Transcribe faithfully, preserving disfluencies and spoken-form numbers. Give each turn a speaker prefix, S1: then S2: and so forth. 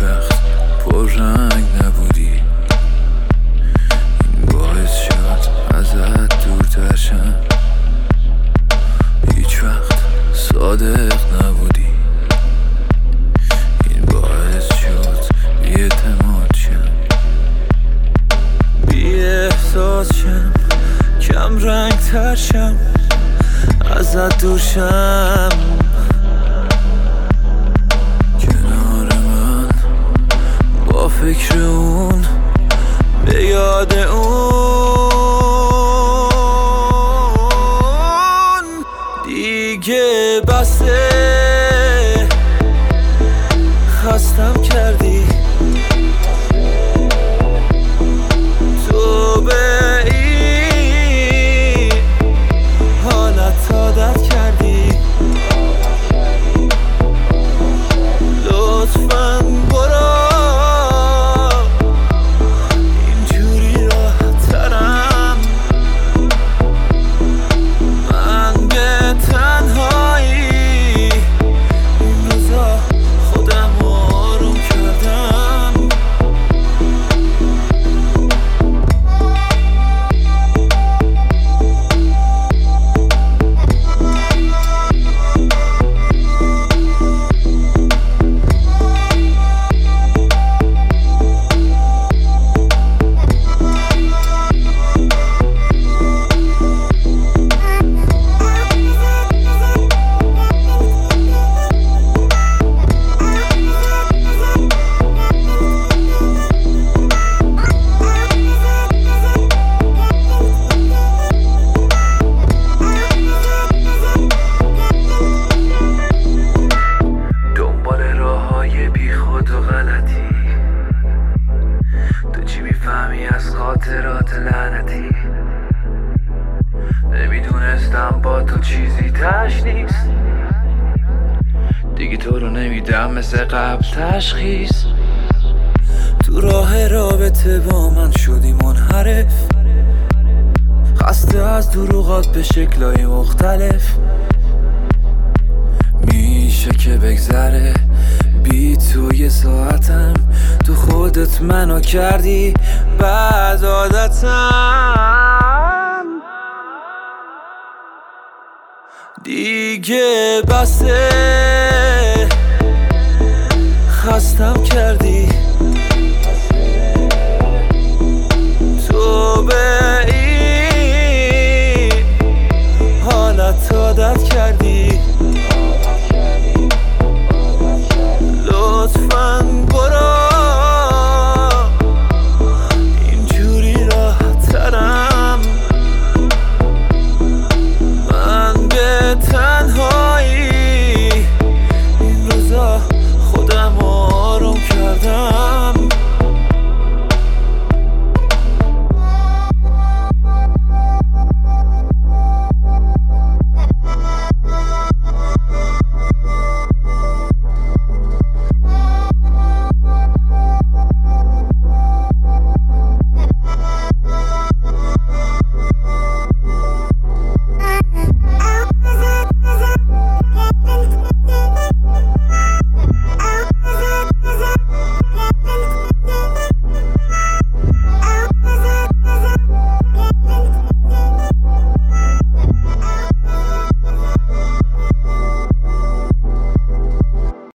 S1: وقت پررنگ نبودی، این باعث شد ازت دورتر شم. هیچ وقت صادق نبودی، این باعث شد بی‌اعتماد شم. بی احساس شم، کم رنگ تر شم، ازت دور شم. کنار من با فکر اون، به یاد اون دیگه بسه. خستم کردی تو به این حالت عادت کردی. لطفاً برو، اینجوری راحت ترم. من به تنهایی این روزا خودم آروم کردم. تو چی میفهمی از خاطرات لعنتی؟ نمیدونستم با تو چیزی تش نیست، دیگه تو رو نمیدم مثل قبل تشخیص. تو راه رابطه با من شدی منحرف، خسته از دروغات به شکلای مختلف. میشه که بگذره بی تو یه ساعتم، تو خودت منو کردی بعد عادتم. دیگه بسه، خستم کردی تو به این حالت عادت کردی.